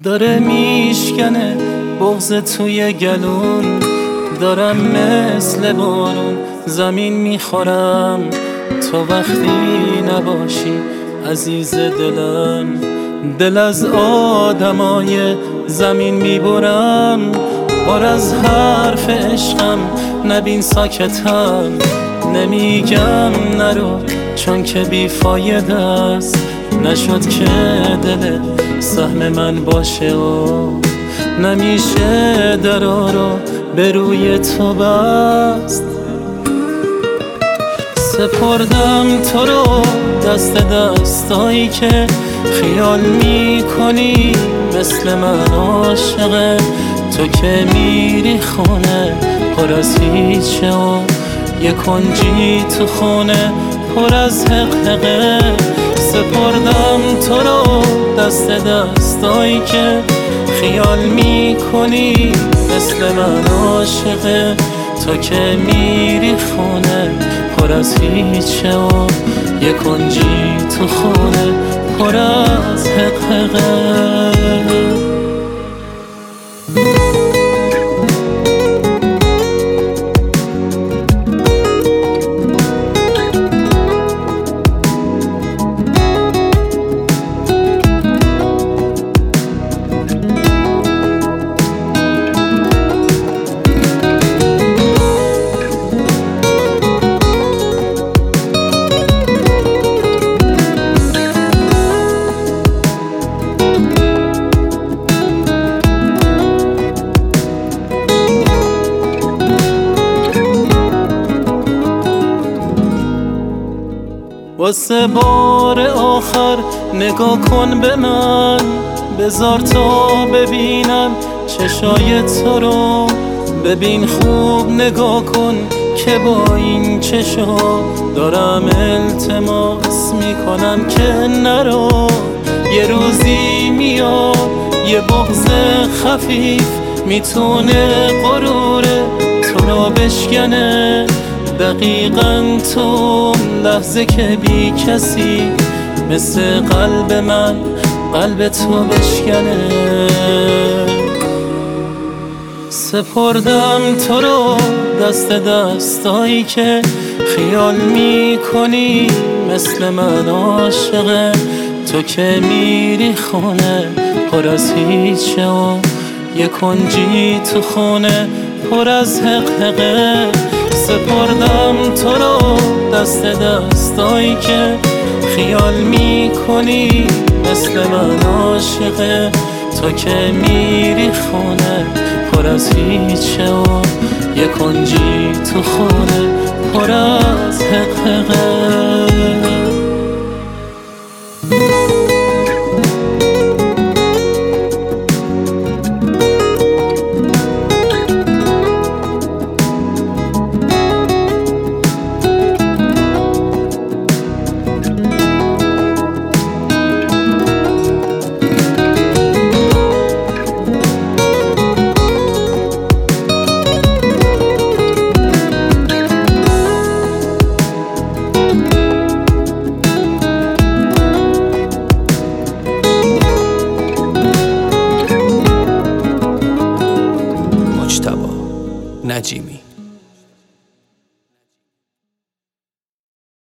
داره میشکنه بغض توی گلون، دارم مثل بارون زمین میخورم. تو وقتی نباشی عزیز دلم، دل از آدمای زمین میبرم. پر از حرف عشقم نبین ساکتم، نمیگم نرو چون که بیفایده است. نشد که دل سهم من باشه و نمیشه درا رو به روی تو بست. سپردم تو رو دست دستایی که خیال میکنی مثل من عاشقه. تو که میری خونه پر از هیچه و یه کنجی تو خونه پر از حقحقه. سپردم تو رو دست دستایی که خیال میکنی مثل من عاشقه. تو که میری خونه پر از هیچه و یه کنجی تو خونه پر از حقحقه. واسه بار آخر نگاه کن به من، بذار تا ببینم چشای تو رو. ببین خوب نگاه کن که با این چشا دارم التماس میکنم که نرو. یه روزی میاد یه بغض خفیف میتونه غرور تو رو بشکنه. دقیقاً تو لحظه که بی کسی مثل قلب من قلب تو بشکنه. سپردم تو رو دست دستایی که خیال میکنی مثل من عاشقه. تو که میری خونه پر از هیچه و یه کنجی تو خونه پر از حقحقه. سپردم تو رو دست دستایی که خیال میکنی مثل من عاشقه. تو که میری خونه پر از هیچه و یه کنجی تو خونه پر از حقحقه.